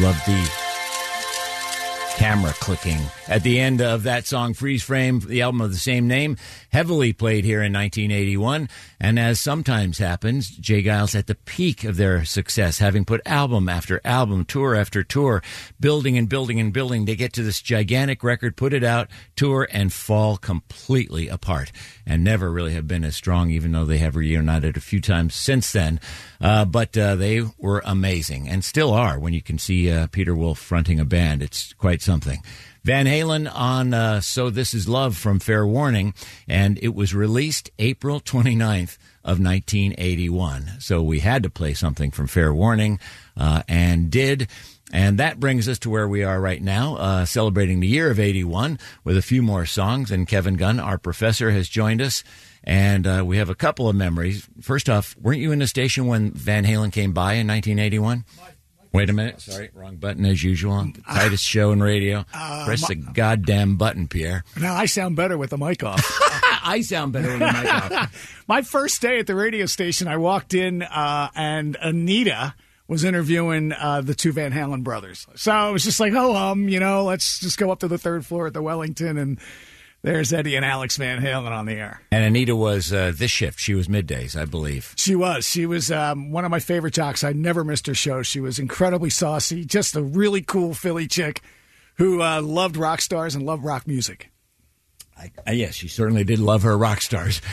love the camera clicking at the end of that song, Freeze Frame, the album of the same name, heavily played here in 1981. And as sometimes happens, J. Geils at the peak of their success, having put album after album, tour after tour, building and building and building, they get to this gigantic record, put it out, tour, and fall completely apart, and never really have been as strong, even though they have reunited a few times since then. But they were amazing, and still are, when you can see Peter Wolf fronting a band. It's quite something. Van Halen on So This Is Love from Fair Warning, and it was released April 29th of 1981. So we had to play something from Fair Warning, and did. And that brings us to where we are right now, celebrating the year of 81 with a few more songs. And Kevin Gunn, our professor, has joined us. And we have a couple of memories. First off, weren't you in the station when Van Halen came by in 1981? Wait a minute. Sorry, wrong button as usual. The tightest show in radio. Press the goddamn button, Pierre. Now I sound better with the mic off. I sound better with the mic off. My first day at the radio station, I walked in and Anita was interviewing the two Van Halen brothers. So I was just like, let's just go up to the third floor at the Wellington, and there's Eddie and Alex Van Halen on the air. And Anita was this shift. She was middays, I believe. She was. She was one of my favorite jocks. I never missed her show. She was incredibly saucy, just a really cool Philly chick who loved rock stars and loved rock music. Yes, she certainly did love her rock stars.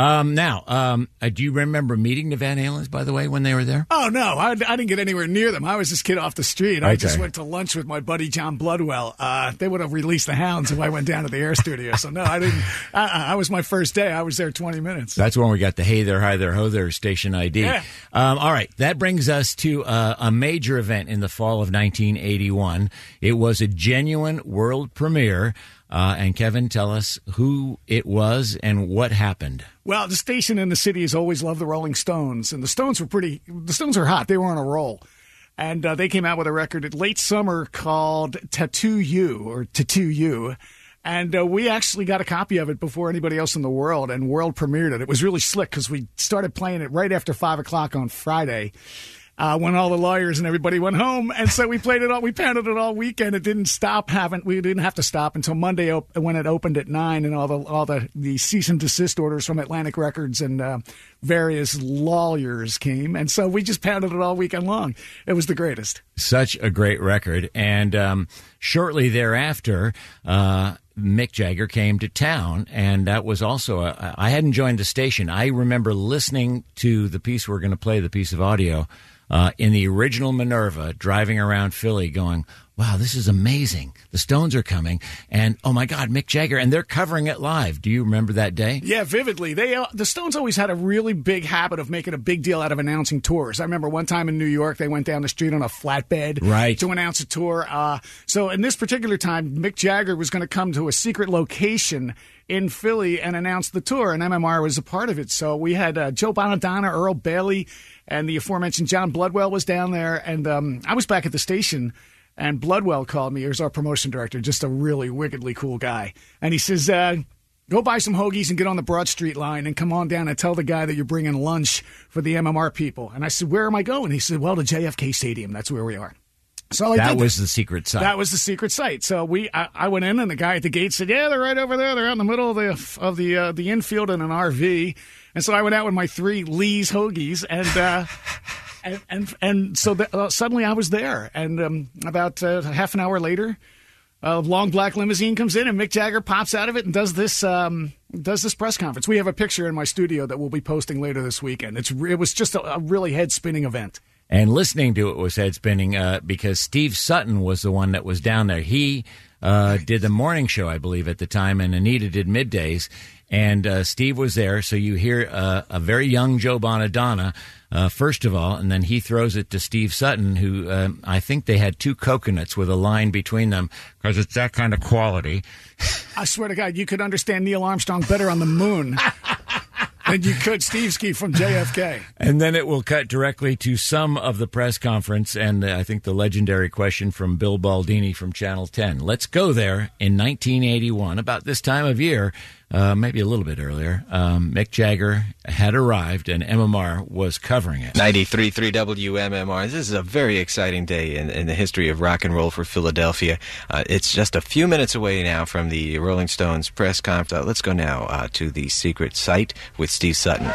Now, do you remember meeting the Van Halens, by the way, when they were there? Oh, no. I didn't get anywhere near them. I was this kid off the street. I just went to lunch with my buddy John Bloodwell. They would have released the Hounds if I went down to the air studio. So, no, I didn't. I was my first day. I was there 20 minutes. That's when we got the Hey There, Hi There, Ho There station ID. Yeah. All right. That brings us to a major event in the fall of 1981. It was a genuine world premiere. And Kevin, tell us who it was and what happened. Well, the station in the city has always loved the Rolling Stones, and the Stones were hot. They were on a roll. And they came out with a record late summer called Tattoo You. And we actually got a copy of it before anybody else in the world, and world premiered it. It was really slick because we started playing it right after 5 o'clock on Friday. When all the lawyers and everybody went home, and so we played it all. We pounded it all weekend. It didn't stop. We didn't have to stop until Monday when it opened at 9, and all the cease and desist orders from Atlantic Records and various lawyers came, and so we just pounded it all weekend long. It was the greatest. Such a great record, and shortly thereafter, Mick Jagger came to town, and that was also I hadn't joined the station. I remember listening to the piece we're going to play, the piece of audio. In the original Minerva, driving around Philly going, wow, this is amazing. The Stones are coming, and oh my God, Mick Jagger, and they're covering it live. Do you remember that day? Yeah, vividly. The Stones always had a really big habit of making a big deal out of announcing tours. I remember one time in New York, they went down the street on a flatbed to announce a tour. So in this particular time, Mick Jagger was going to come to a secret location in Philly and announce the tour, and MMR was a part of it. So we had Joe Bonadonna, Earl Bailey, and the aforementioned John Bloodwell was down there, and I was back at the station, and Bloodwell called me. He was our promotion director, just a really wickedly cool guy. And he says, go buy some hoagies and get on the Broad Street line and come on down and tell the guy that you're bringing lunch for the MMR people. And I said, where am I going? He said, well, to JFK Stadium. That's where we are. So that was the secret site. That was the secret site. So I went in, and the guy at the gate said, yeah, they're right over there. They're out in the middle of the infield in an RV. And so I went out with my 3 Lee's hoagies, and so suddenly I was there. And about half an hour later, a long black limousine comes in, and Mick Jagger pops out of it and does this press conference. We have a picture in my studio that we'll be posting later this weekend. It was just a really head-spinning event. And listening to it was head-spinning because Steve Sutton was the one that was down there. He did the morning show, I believe, at the time, and Anita did middays. And Steve was there, so you hear a very young Joe Bonadonna, first of all, and then he throws it to Steve Sutton, who I think they had 2 coconuts with a line between them, because it's that kind of quality. I swear to God, you could understand Neil Armstrong better on the moon. than you could Steve Ski from JFK. And then it will cut directly to some of the press conference and I think the legendary question from Bill Baldini from Channel 10. Let's go there in 1981, about this time of year. Maybe a little bit earlier, Mick Jagger had arrived and MMR was covering it. 93.3 WMMR. This is a very exciting day in the history of rock and roll for Philadelphia. It's just a few minutes away now from the Rolling Stones press conference. Let's go now to the secret site with Steve Sutton.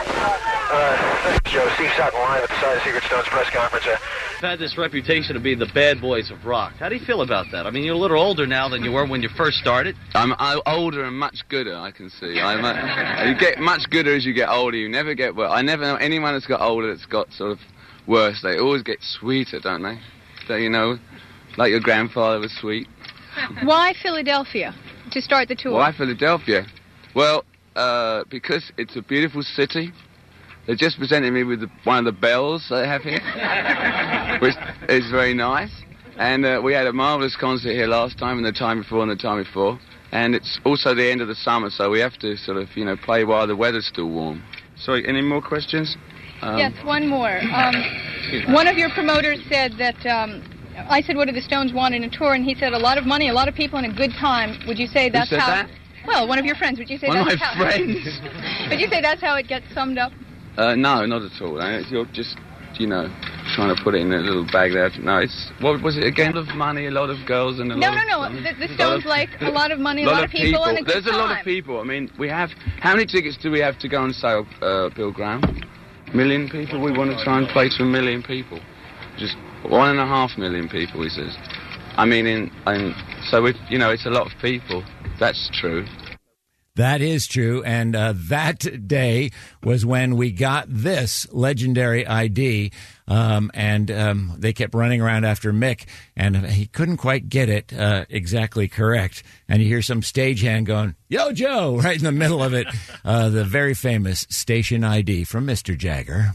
Joe, Steve Sutton live at the site of Secret Stones press conference. You've had this reputation of being the bad boys of rock. How do you feel about that? I mean, you're a little older now than you were when you first started. I'm older and much gooder, I can see. You get much gooder as you get older. You never get worse. I never know anyone that's got older that's got sort of worse. They always get sweeter, don't they? So, you know, like your grandfather was sweet. Why Philadelphia to start the tour? Why Philadelphia? Well, because it's a beautiful city. They just presented me with one of the bells they have here, which is very nice. And we had a marvellous concert here last time and the time before and the time before. And it's also the end of the summer, so we have to sort of, you know, play while the weather's still warm. Sorry, any more questions? Yes, one more. One of your promoters said that, I said, what do the Stones want in a tour? And he said a lot of money, a lot of people, and a good time. Would you say that's Who said how... that? Well, one of your friends. Would you say one that's of my how... friends? Would you say that's how it gets summed up? No, not at all. You're just, you know, trying to put it in a little bag there. No, it's, what was it again? A lot of money, a lot of girls, and a lot of... No. The Stones like a lot of money, a lot of people, and a good There's time. a lot of people. I mean, we have... How many tickets do we have to go on sale, Bill Graham? 1 million people? We want to try and play to 1 million people. Just 1.5 million people, he says. I mean, so, you know, it's a lot of people. That's true. That is true, and that day was when we got this legendary ID, and they kept running around after Mick, and he couldn't quite get it exactly correct, and you hear some stagehand going, "Yo, Joe," right in the middle of it, the very famous station ID from Mr. Jagger.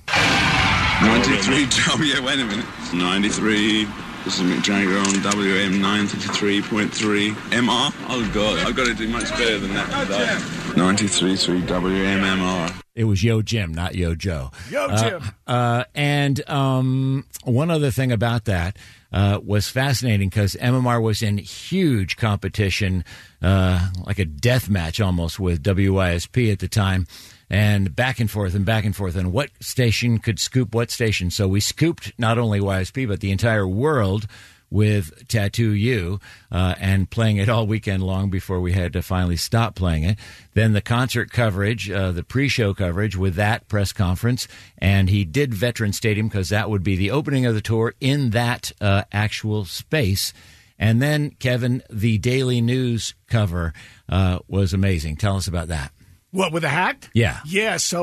93, wait a minute, 93... This is Mick Jagger on WM 933.3 MR. Oh, God, I've got to do much better than that today. 93.3 WMMR. It was Yo Jim, not Yo Joe. Yo Jim. And one other thing about that was fascinating because MMR was in huge competition, like a death match almost with WYSP at the time. And back and forth and what station could scoop what station. So we scooped not only YSP, but the entire world with Tattoo You, and playing it all weekend long before we had to finally stop playing it. Then the concert coverage, the pre-show coverage with that press conference. And he did Veteran Stadium because that would be the opening of the tour in that actual space. And then, Kevin, the Daily News cover was amazing. Tell us about that. What, with a hat? Yeah. Yeah, so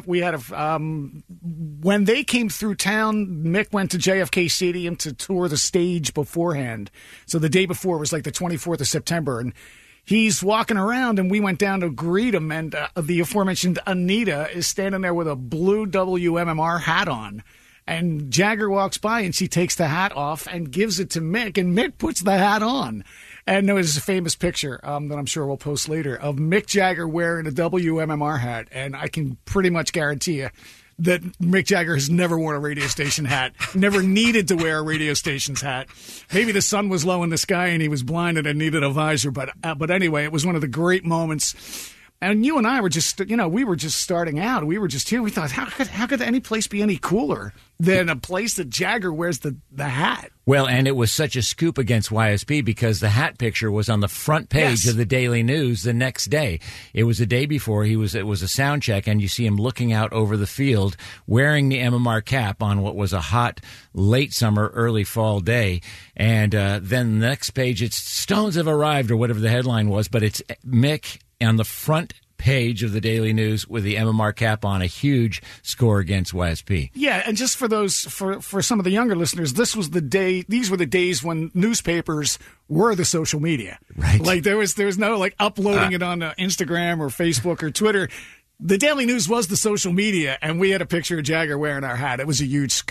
when they came through town, Mick went to JFK Stadium to tour the stage beforehand. So the day before was like the 24th of September, and he's walking around, and we went down to greet him, and the aforementioned Anita is standing there with a blue WMMR hat on. And Jagger walks by, and she takes the hat off and gives it to Mick, and Mick puts the hat on. And there was a famous picture that I'm sure we'll post later of Mick Jagger wearing a WMMR hat. And I can pretty much guarantee you that Mick Jagger has never worn a radio station hat, never needed to wear a radio station's hat. Maybe the sun was low in the sky and he was blinded and needed a visor. But anyway, it was one of the great moments. And you and I were just, we were just starting out. We were just here. We thought, how could any place be any cooler than a place that Jagger wears the hat? Well, and it was such a scoop against YSP because the hat picture was on the front page of the Daily News the next day. It was the day before. It was a sound check, and you see him looking out over the field wearing the MMR cap on what was a hot late summer, early fall day. And then the next page, it's Stones have arrived or whatever the headline was, but it's Mick on the front page of the Daily News with the MMR cap on, a huge score against YSP. Yeah, and just for some of the younger listeners, these were the days when newspapers were the social media. Right. Like there was no like uploading it on Instagram or Facebook or Twitter. The Daily News was the social media, and we had a picture of Jagger wearing our hat. It was a huge scoop.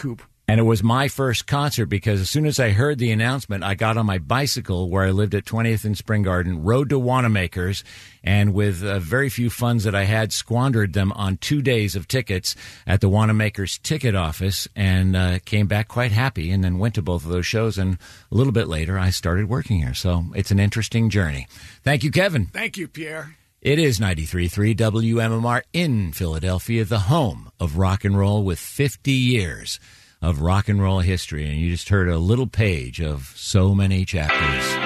And it was my first concert because as soon as I heard the announcement, I got on my bicycle where I lived at 20th and Spring Garden, rode to Wanamaker's, and with very few funds that I had, squandered them on 2 days of tickets at the Wanamaker's ticket office, and came back quite happy, and then went to both of those shows. And a little bit later, I started working here. So it's an interesting journey. Thank you, Kevin. Thank you, Pierre. It is 93.3 WMMR in Philadelphia, the home of rock and roll with 50 years of rock and roll history. And you just heard a little page of so many chapters.